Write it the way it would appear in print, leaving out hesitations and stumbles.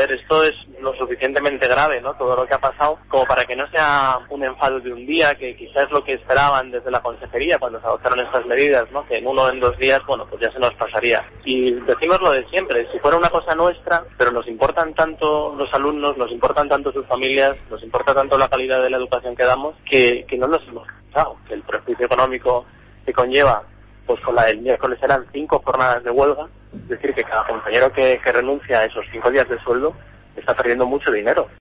ver, esto es lo suficientemente grave, ¿no? Todo lo que ha pasado, como para que no sea un enfado de un día, que quizás es lo que esperaban desde la consejería cuando se adoptaron estas medidas, ¿no? Que en 1 o en 2 días, bueno, pues ya se nos pasaría. Y decimos lo de siempre, si fuera una cosa nuestra, pero nos importan tanto los alumnos, nos importan tanto sus familias, nos importa tanto la calidad de la educación que damos, que no nos hemos cansado, que el perjuicio económico que conlleva, pues con la del miércoles eran 5 jornadas de huelga, es decir, que cada compañero que renuncia a esos 5 días de sueldo está perdiendo mucho dinero.